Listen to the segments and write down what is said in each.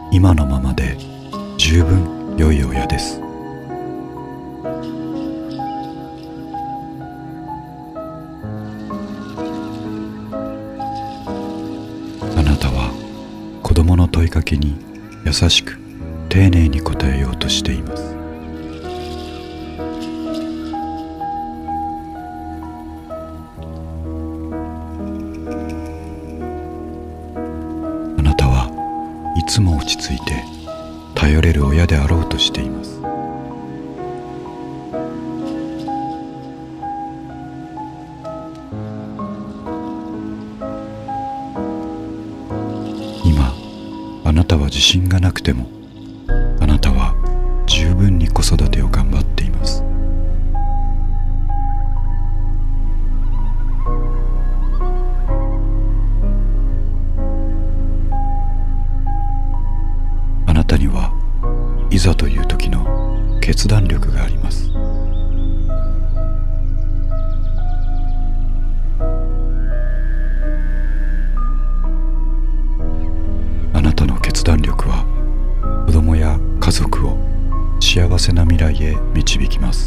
今のままで十分良い親です。あなたは子供の問いかけに優しく丁寧に答えようとしています。あなたはいつも落ち着いて頼れる親であろうとしています。今あなたは自信がなくても、あなたは十分に子育てを頑張っています。あなたにはいざという時の決断力があります。あなたの決断力は子供や家族を幸せな未来へ導きます。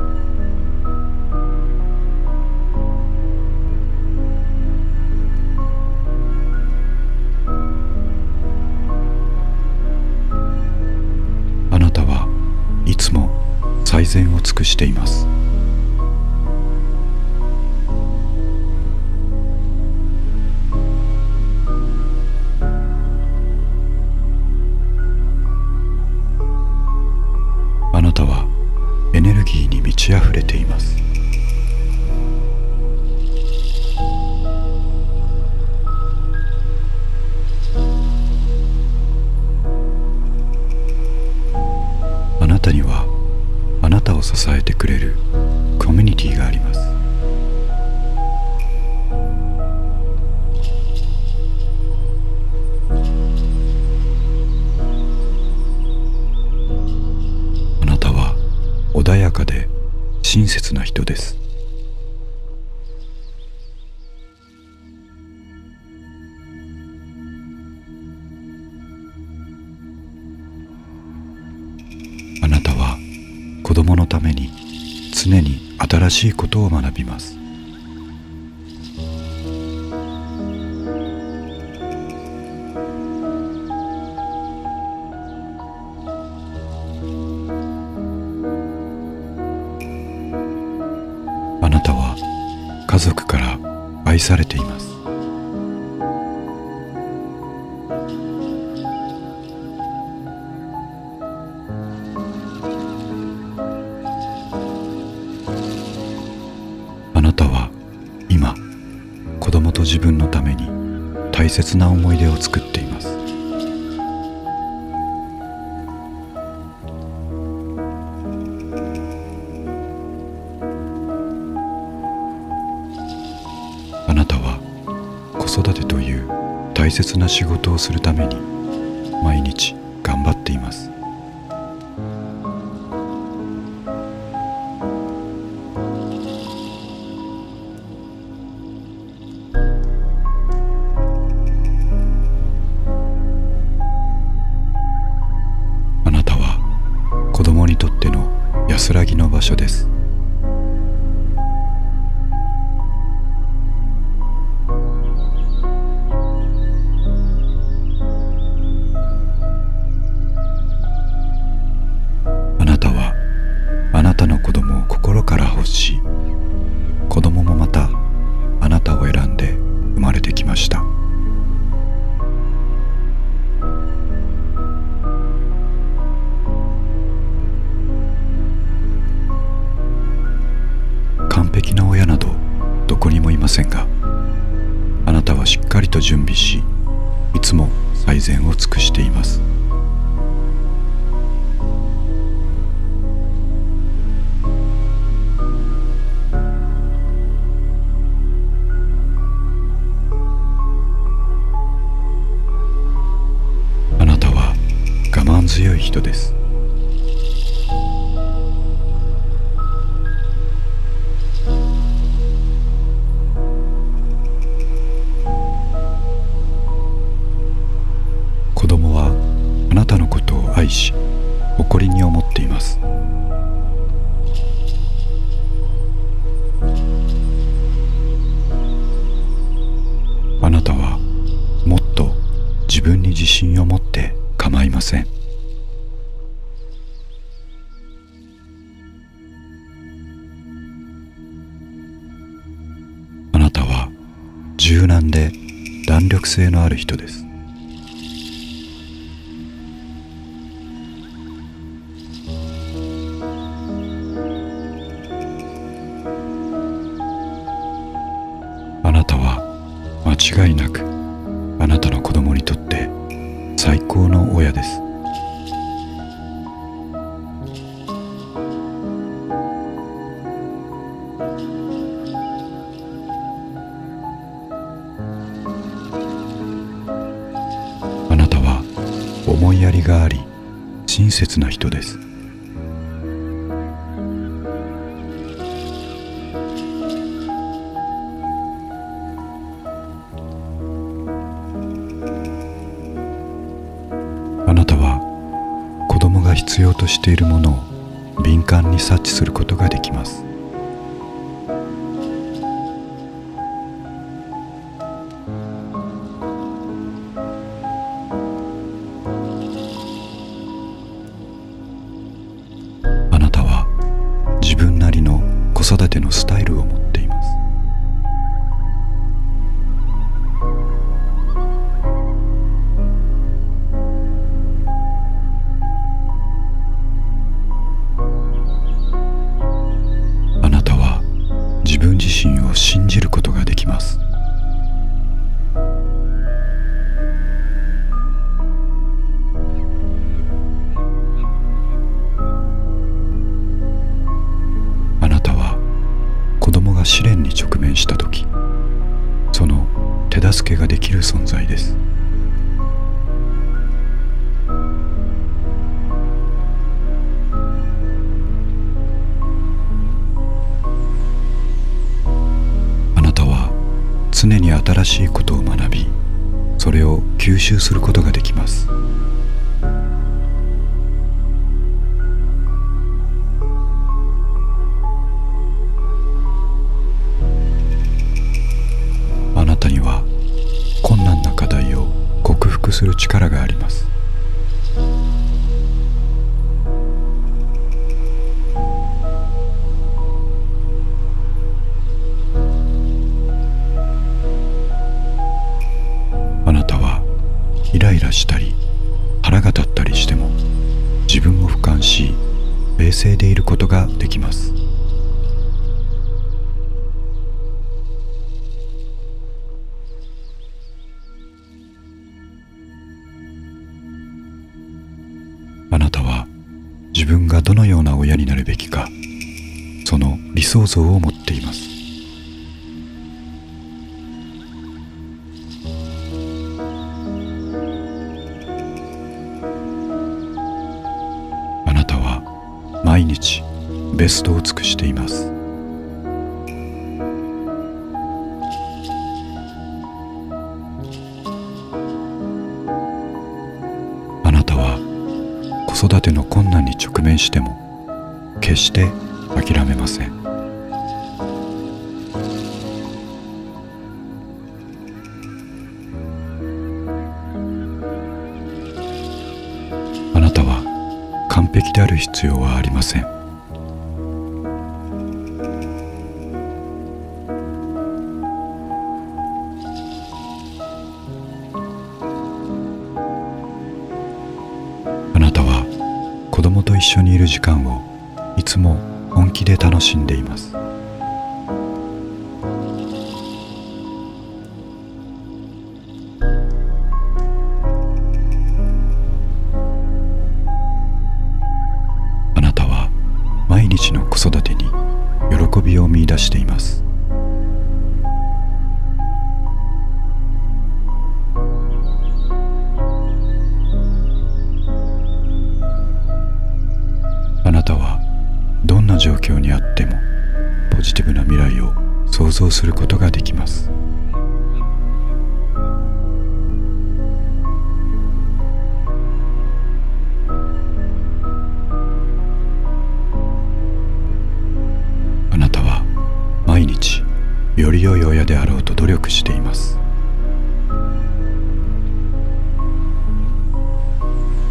あなたはいつも最善を尽くしています。あなたはエネルギーに満ち溢れています。あなたにはあなたを支えてくれるコミュニティがあります。あなたは穏やかで親切な人です。あなたは子供のために常に新しいことを学びます。あなたは家族から愛されています。あなたは今子供と自分のために大切な思い出を作っています。あなたは子育てという大切な仕事をするために毎日頑張っています。あなたは子供にとっての安らぎの場所です。あなたはあなたの子供を心から欲し、子供もまたあなたを選んで生まれてきました。完璧な親などどこにもいませんが、あなたはしっかりと準備し、いつも最善を尽くしています。あなたは我慢強い人です。子供は構いません。あなたは柔軟で弾力性のある人です。あなたは間違いなくあなたの子供にとって最高の親です。あなたは思いやりがあり親切な人です。あなたは子供が必要としているものを敏感に察知することができます。あなたは自分なりの子育てのスタイルを持っています。あなたは自分自身を信じることができます。あなたは子供が試練に直面したとき、その手助けができる存在です。あなたは常に新しいことを学び、それを吸収することができます。あなたには困難な課題を克服する力があります。あなたはイライラしたり腹が立ったりしても自分を俯瞰し冷静でいることができます。あなたは自分がどのような親になるべきか、その理想像を持っています。あなたは毎日ベストを尽くしています。あなたは子育ての困難に直面しても決して諦めません。あなたは完璧である必要はありません。あなたは子供と一緒にいる時間をいつも本気で楽しんでいます。あなたは毎日の子育てに喜びを見出しています。あなたはどんな状況にあってもポジティブな未来を想像することができます。あなたは毎日より良い親であろうと努力しています。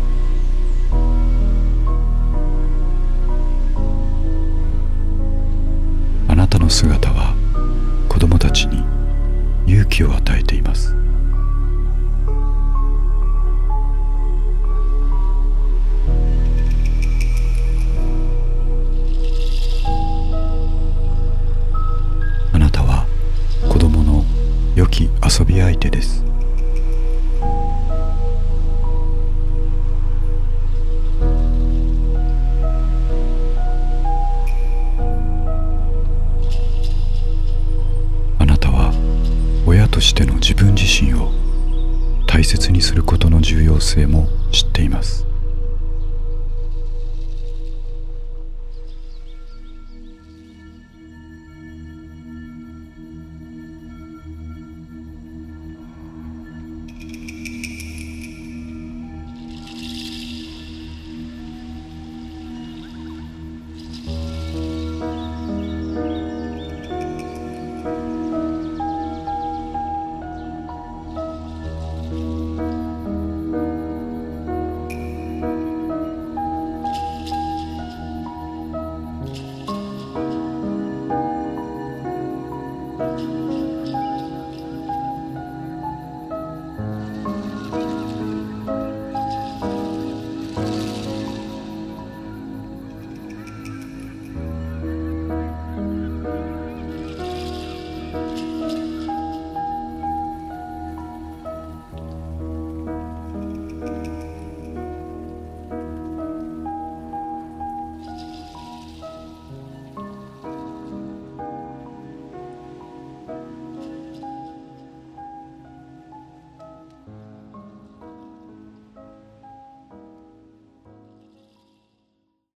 末も知っています。